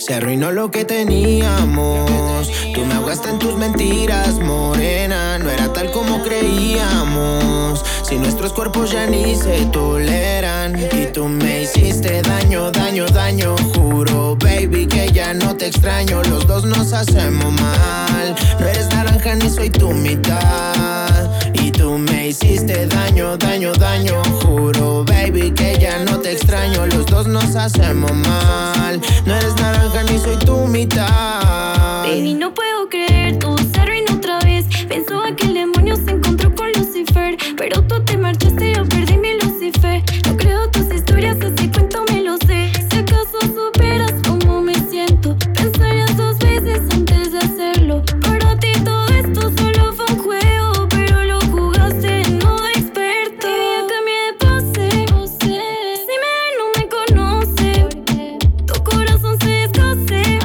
Se arruinó lo que teníamos. Tú me ahogaste en tus mentiras, morena. No era tal como creíamos. Si nuestros cuerpos ya ni se toleran. Y tú me hiciste daño, daño, daño. Juro, baby, que ya no te extraño. Los dos nos hacemos mal. No eres naranja ni soy tu mitad. Y tú me hiciste daño, daño, daño. Juro, baby, que ya no te extraño. Los dos nos hacemos mal. No eres naranja ni soy tu mitad. Baby, no puedo creer, todo se arruinó otra vez. Pensaba que el demonio se encontró con Lucifer, pero tú te marchaste y yo perdí mi Lucifer. No creo tus historias, ese cuento me lo sé. Si acaso supieras cómo me siento, pensarías dos veces antes de hacerlo. Para ti todo esto solo fue un juego, pero lo jugaste no de experto. Y ya cambié de pose, si me ve no me conoce. Tu corazón se descoce,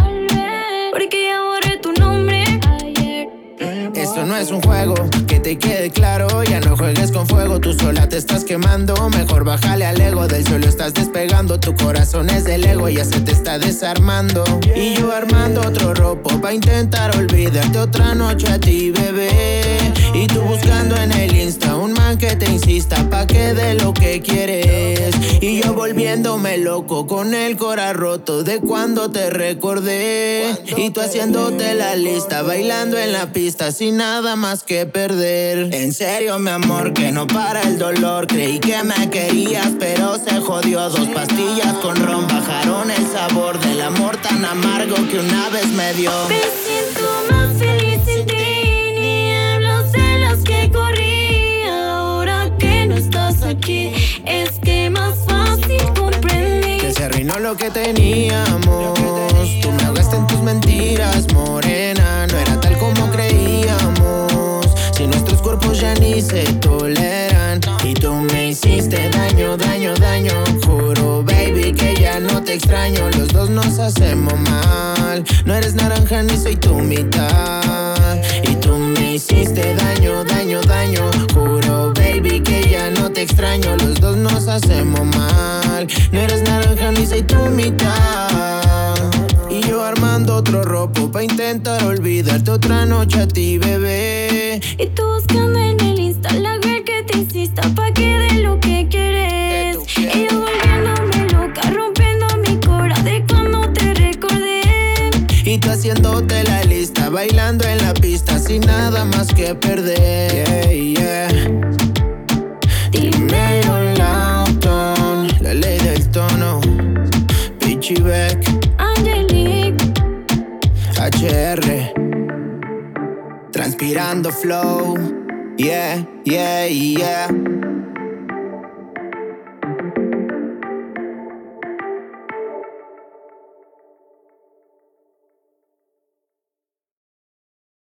porque ya borré tu nombre ayer. Esto no es un juego, que te quede claro. Ya no juegues con fuego, tú sola te estás quemando. Mejor bájale al ego, del suelo estás despegando. Tu corazón es del ego, ya se te está desarmando. Y yo armando otro ropo pa' intentar olvidarte otra noche a ti, bebé. Y tú buscando en el Insta un man que te insista pa' que dé lo que quieres. Y yo volviéndome loco con el cora roto de cuando te recordé. Y tú haciéndote la lista, bailando en la pista sin nada más que perder. En serio, mi amor, que no para el dolor. Creí que me querías, pero se jodió. 2 pastillas con ron bajaron el sabor del amor tan amargo que una vez me dio. Me siento más feliz sin ti, ni hablo de las que corrí. Ahora que no estás aquí, es que más fácil comprendí que se arruinó lo que teníamos. Tú me ahogaste en tus mentiras, morena. No era tal como creíamos. Si nuestros cuerpos ya ni se toleran. Y tú me hiciste daño, daño, daño. Juro, baby, que ya no te extraño. Los dos nos hacemos mal. No eres naranja ni soy tu mitad. Y tú me hiciste daño, daño, daño. Juro, baby, que ya no te extraño. Los dos nos hacemos mal. No eres naranja ni soy tu mitad. Y yo armando otro ropo pa' intentar olvidarte otra noche a ti, bebé. y tú buscando en el Insta la girl que te insista pa' que dé lo que quieres. Y yo volviéndome loca, rompiendo mi cora de cuando te recordé. Y tú haciéndote la lista, bailando en la pista sin nada más que perder. Yeah, yeah. Dímelo, Lauton, la ley del tono. Pichi Beck, Angelique, HR, transpirando flow. Yeah, yeah, yeah.